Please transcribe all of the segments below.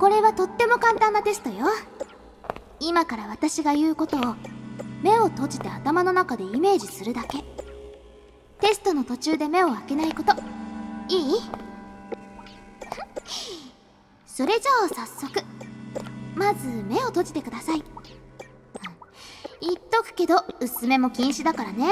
これはとっても簡単なテストよ。今から私が言うことを目を閉じて頭の中でイメージするだけ。テストの途中で目を開けないこと。いい？それじゃあ早速、まず目を閉じてください。言っとくけど薄目も禁止だからね。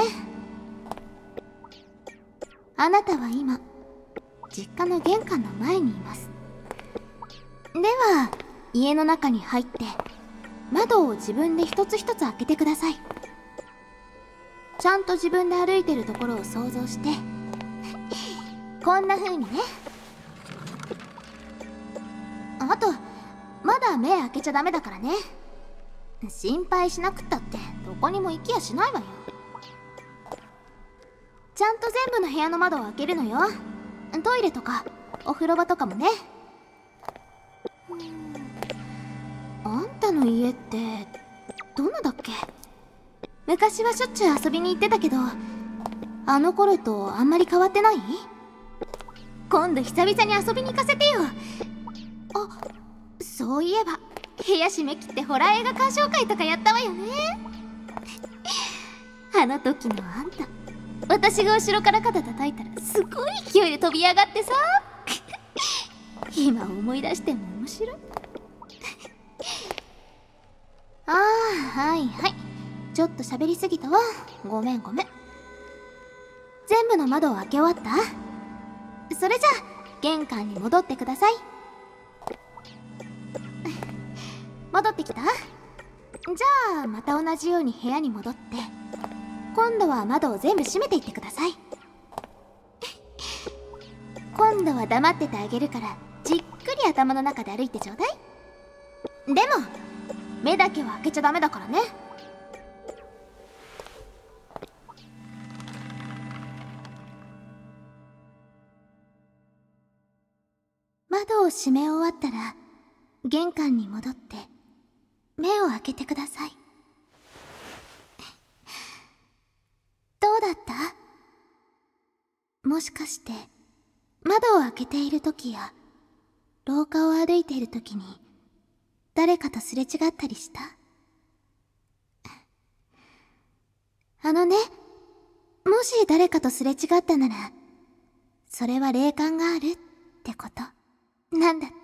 あなたは今実家の玄関の前にいます。では家の中に入って窓を自分で一つ一つ開けてください。ちゃんと自分で歩いてるところを想像してこんな風にね。あとまだ目開けちゃダメだからね。心配しなくったってどこにも行きやしないわよ。ちゃんと全部の部屋の窓を開けるのよ。トイレとかお風呂場とかもね。あんたの家ってどんなだっけ？昔はしょっちゅう遊びに行ってたけど、あの頃とあんまり変わってない？今度久々に遊びに行かせてよ。あ、そういえば部屋閉め切ってホラー映画鑑賞会とかやったわよね。あの時のあんた、私が後ろから肩叩いたらすごい勢いで飛び上がってさ。今思い出しても面白い。ああ、はいはい、ちょっと喋りすぎたわ。ごめん。全部の窓を開け終わった？それじゃあ玄関に戻ってください。戻ってきた？じゃあまた同じように部屋に戻って、今度は窓を全部閉めていってください。今度は黙っててあげるからじっくり頭の中で歩いてちょうだい。でも目だけは開けちゃダメだからね。窓を閉め終わったら玄関に戻って目を開けてください。どうだった？もしかして窓を開けている時や廊下を歩いている時に誰かとすれ違ったりした？あのね、もし誰かとすれ違ったならそれは霊感があるってことなんだって。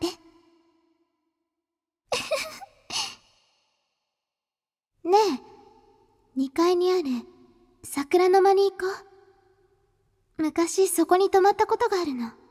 ねえ、2階にある桜の間に行こう。昔そこに泊まったことがあるの。